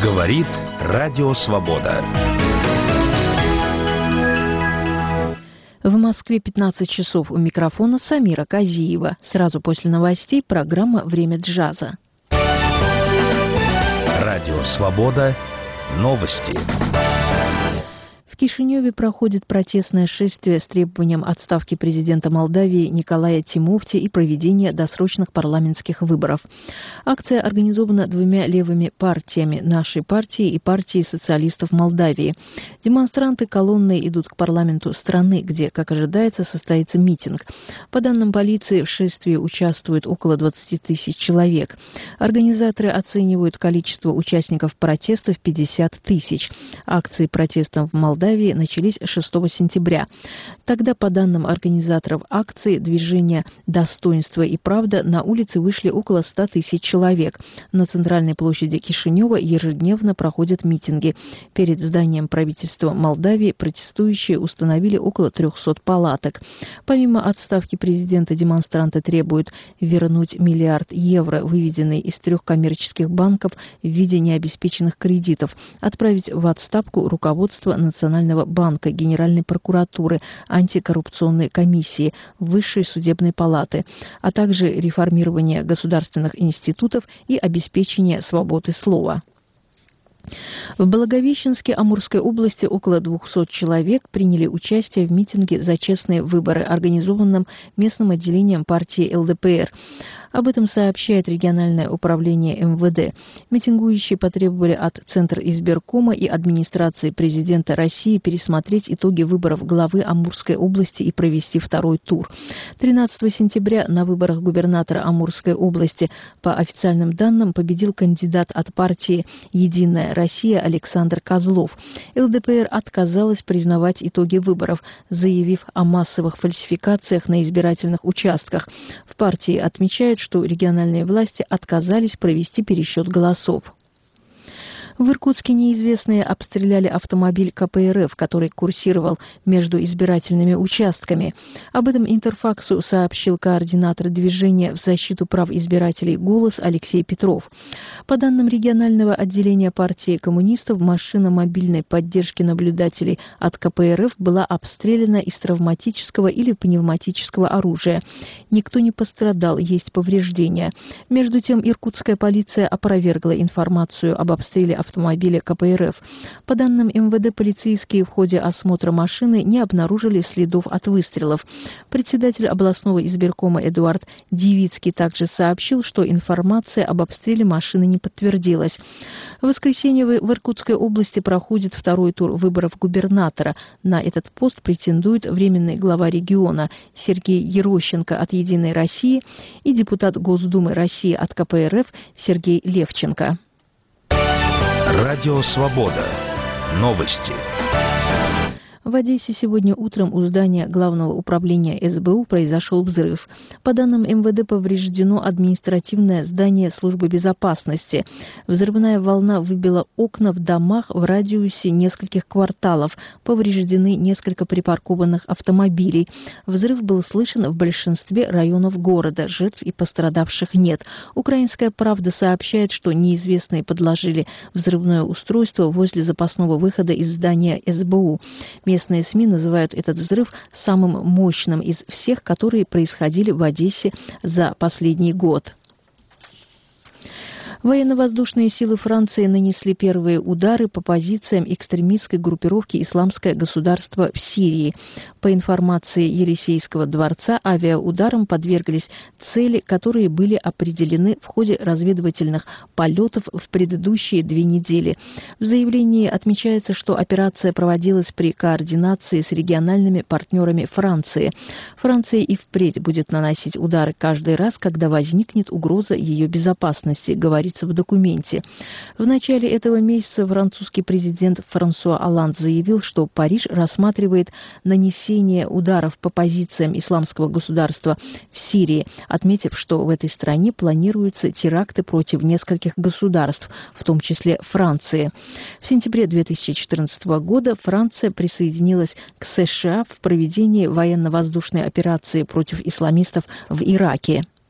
Говорит Радио Свобода. В Москве 15 часов, у микрофона Самира Казиева. Сразу после новостей программа «Время джаза». Радио Свобода. Новости. В Кишиневе проходит протестное шествие с требованием отставки президента Молдавии Николая Тимофти и проведения досрочных парламентских выборов. Акция организована двумя левыми партиями – нашей партией и партией социалистов Молдавии. Демонстранты колонной идут к парламенту страны, где, как ожидается, состоится митинг. По данным полиции, в шествии участвует около 20 тысяч человек. Организаторы оценивают количество участников протеста в 50 тысяч. Акции протеста в Молдавии начались 6 сентября. Тогда, по данным организаторов акции движения «Достоинство и правда», на улицы вышли около 100 тысяч человек. На центральной площади Кишинева ежедневно проходят митинги. Перед зданием правительства Молдавии протестующие установили около 300 палаток. Помимо отставки президента, демонстранты требуют вернуть миллиард евро, выведенный из 3 коммерческих банков в виде необеспеченных кредитов, отправить в отставку руководство Национального банка, Генеральной прокуратуры, антикоррупционной комиссии, Высшей судебной палаты, а также реформирование государственных институтов и обеспечение свободы слова. В Благовещенске Амурской области около 200 человек приняли участие в митинге за честные выборы, организованном местным отделением партии ЛДПР. Об этом сообщает региональное управление МВД. Митингующие потребовали от Центра избиркома и администрации президента России пересмотреть итоги выборов главы Амурской области и провести второй тур. 13 сентября на выборах губернатора Амурской области по официальным данным победил кандидат от партии «Единая Россия» Александр Козлов. ЛДПР отказалась признавать итоги выборов, заявив о массовых фальсификациях на избирательных участках. В партии отмечают, что региональные власти отказались провести пересчет голосов. В Иркутске неизвестные обстреляли автомобиль КПРФ, который курсировал между избирательными участками. Об этом Интерфаксу сообщил координатор движения в защиту прав избирателей «Голос» Алексей Петров. По данным регионального отделения партии коммунистов, машина мобильной поддержки наблюдателей от КПРФ была обстреляна из травматического или пневматического оружия. Никто не пострадал, есть повреждения. Между тем, иркутская полиция опровергла информацию об обстреле автомобиля КПРФ. По данным МВД, полицейские в ходе осмотра машины не обнаружили следов от выстрелов. Председатель областного избиркома Эдуард Девицкий также сообщил, что информация об обстреле машины не подтвердилась. В воскресенье в Иркутской области проходит второй тур выборов губернатора. На этот пост претендует временный глава региона Сергей Ерощенко от «Единой России» и депутат Госдумы России от КПРФ Сергей Левченко. Радио Свобода. Новости. В Одессе сегодня утром у здания Главного управления СБУ произошел взрыв. По данным МВД, повреждено административное здание службы безопасности. Взрывная волна выбила окна в домах в радиусе нескольких кварталов. Повреждены несколько припаркованных автомобилей. Взрыв был слышен в большинстве районов города. Жертв и пострадавших нет. «Украинская правда» сообщает, что неизвестные подложили взрывное устройство возле запасного выхода из здания СБУ. Местные СМИ называют этот взрыв самым мощным из всех, которые происходили в Одессе за последний год. Военно-воздушные силы Франции нанесли первые удары по позициям экстремистской группировки «Исламское государство» в Сирии. По информации Елисейского дворца, авиаударам подверглись цели, которые были определены в ходе разведывательных полетов в предыдущие 2 недели. В заявлении отмечается, что операция проводилась при координации с региональными партнерами Франции. Франция и впредь будет наносить удары каждый раз, когда возникнет угроза ее безопасности, говорится в документе. В начале этого месяца французский президент Франсуа Олланд заявил, что Париж рассматривает нанесение ударов по позициям Исламского государства в Сирии, отметив, что в этой стране планируются теракты против нескольких государств, в том числе Франции. В сентябре 2014 года Франция присоединилась к США в проведении военно-воздушной операции против исламистов в Ираке.